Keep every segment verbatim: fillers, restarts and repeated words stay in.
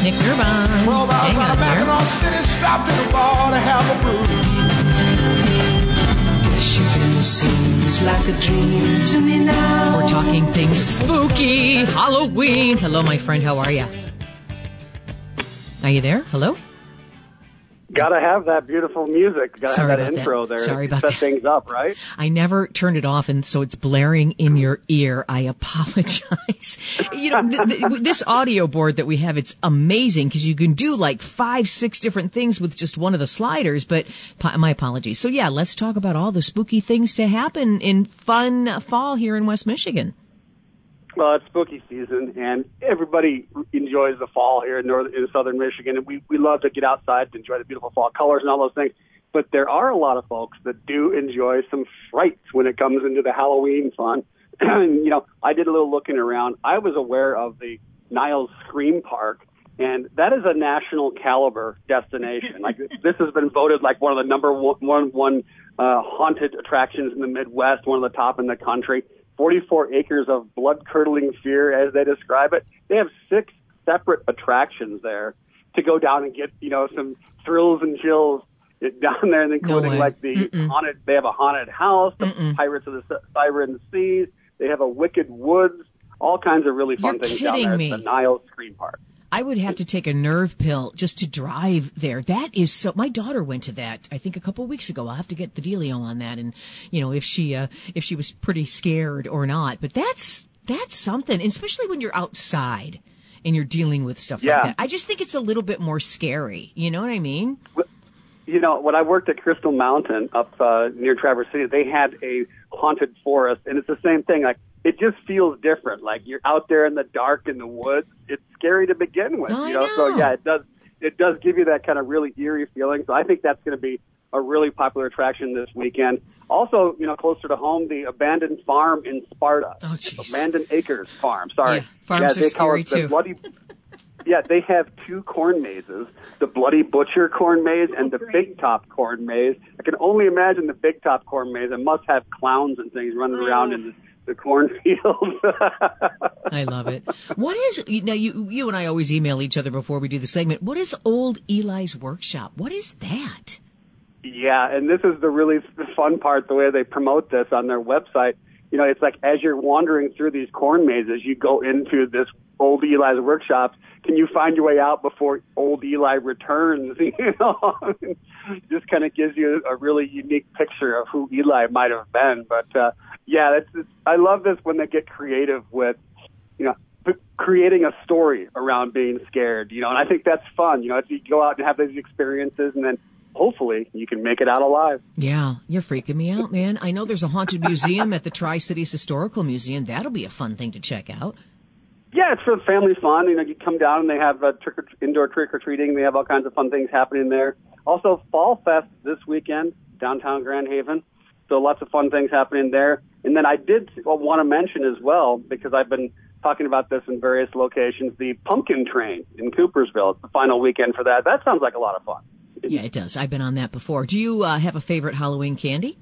Nick Irvine. Twelve hours Hang out on of there. Mackinac City, stopped in a bar to have a brew. Michigan seems like a dream to me now. We're talking things spooky, Halloween. Hello, my friend. How are you? Are you there? Hello? Gotta have that beautiful music. Gotta Sorry have that about intro that. there Sorry to about set that. things up, right? I never turned it off, and so it's blaring in your ear. I apologize. You know, th- th- this audio board that we have, it's amazing because you can do like five, six different things with just one of the sliders, but p- my apologies. So yeah, let's talk about all the spooky things to happen in fun fall here in West Michigan. Well, it's spooky season, and everybody enjoys the fall here in northern, in southern Michigan, and we, we love to get outside to enjoy the beautiful fall colors and all those things. But there are a lot of folks that do enjoy some frights when it comes into the Halloween fun. And, you know, I did a little looking around. I was aware of the Niles Scream Park, and that is a national caliber destination. Like, this has been voted like one of the number one, one, one uh, haunted attractions in the Midwest, one of the top in the country. forty-four acres of blood-curdling fear, as they describe it. They have six separate attractions there to go down and get, you know, some thrills and chills down there, including No like the Mm-mm. haunted, they have a haunted house, the Mm-mm. Pirates of the S- Siren Seas, they have a Wicked Woods, all kinds of really fun You're things down kidding there me. at the Niles Scream Park. I would have to take a nerve pill just to drive there. That is so, my daughter went to that, I think a couple of weeks ago. I'll have to get the dealio on that and, you know, if she, uh, if she was pretty scared or not. But that's, that's something, and especially when you're outside and you're dealing with stuff Yeah. like that. I just think it's a little bit more scary. You know what I mean? You know, when I worked at Crystal Mountain up uh, near Traverse City, they had a haunted forest, and it's the same thing. Like, it just feels different. Like, you're out there in the dark in the woods. It's scary to begin with, I you know? So know. yeah, it does. It does give you that kind of really eerie feeling. So I think that's going to be a really popular attraction this weekend. Also, you know, closer to home, the abandoned farm in Sparta. Oh, jeez. Abandoned Acres Farm. Sorry. Yeah, farms yeah, are they call scary, it the too. Bloody. Yeah, they have two corn mazes, the Bloody Butcher corn maze and the Big Top corn maze. I can only imagine the Big Top corn maze. It must have clowns and things running around in the, the cornfields. I love it. What is, now you, you and I always email each other before we do the segment. What is Old Eli's Workshop? What is that? Yeah, and this is the really fun part, the way they promote this on their website. You know, it's like as you're wandering through these corn mazes, you go into this Old Eli's Workshop. Can you find your way out before Old Eli returns? You know, just kind of gives you a really unique picture of who Eli might have been. But uh, yeah, it's, it's, I love this when they get creative with, you know, p- creating a story around being scared. You know, and I think that's fun. You know, if you go out and have these experiences, and then hopefully you can make it out alive. Yeah, you're freaking me out, man. I know there's a haunted museum at the Tri-Cities Historical Museum. That'll be a fun thing to check out. Yeah, it's for the family fun. You know, you come down and they have uh, trick or, indoor trick-or-treating. They have all kinds of fun things happening there. Also, Fall Fest this weekend, downtown Grand Haven. So lots of fun things happening there. And then I did want to mention as well, because I've been talking about this in various locations, the Pumpkin Train in Coopersville. It's the final weekend for that. That sounds like a lot of fun. Yeah, it does. I've been on that before. Do you uh, have a favorite Halloween candy?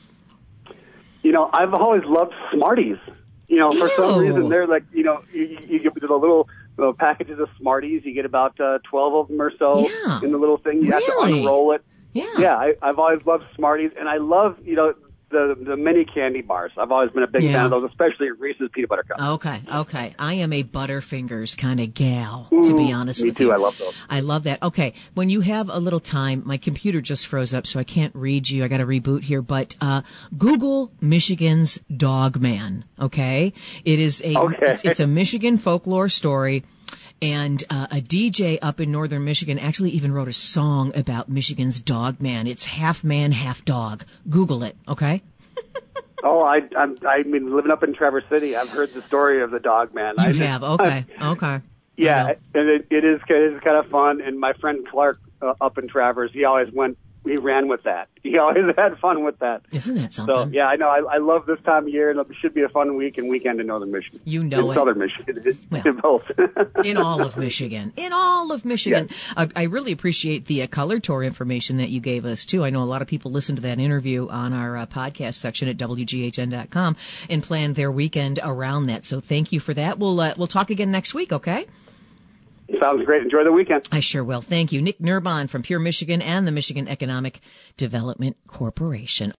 You know, I've always loved Smarties. You know, for some Ew. reason, they're like, you know, you, you get the little uh, packages of Smarties. You get about uh, twelve of them or so Yeah. in the little thing. You have Really? to unroll it. Yeah. Yeah, I, I've always loved Smarties, and I love, you know, the the mini candy bars. I've always been a big Yeah. fan of those, especially Reese's Peanut Butter Cups. Okay, okay. I am a Butterfingers kind of gal, to be honest Me with too. you. I love those. I love that. Okay, when you have a little time, my computer just froze up, so I can't read you. I got to reboot here, but uh Google Michigan's Dog Man. Okay, it is a Okay. it's, it's a Michigan folklore story. And uh, a D J up in northern Michigan actually even wrote a song about Michigan's Dog Man. It's half man, half dog. Google it, okay? Oh, I, I'm, I mean, living up in Traverse City, I've heard the story of the Dog Man. You I just- have, okay, okay. I Yeah, know. and it, it is it is kind of fun. And my friend Clark uh, up in Traverse, he always went, he ran with that. He always had fun with that. Isn't that something? So yeah, I know. I, I love this time of year, and it should be a fun week and weekend in northern Michigan. You know in it. southern Michigan, Well. in both. In all of Michigan. In all of Michigan. Uh, I really appreciate the uh, color tour information that you gave us, too. I know a lot of people listen to that interview on our uh, podcast section at W G H N dot com and plan their weekend around that. So thank you for that. We'll uh, we'll talk again next week, okay? Sounds great. Enjoy the weekend. I sure will. Thank you. Nick Nerbonne from Pure Michigan and the Michigan Economic Development Corporation.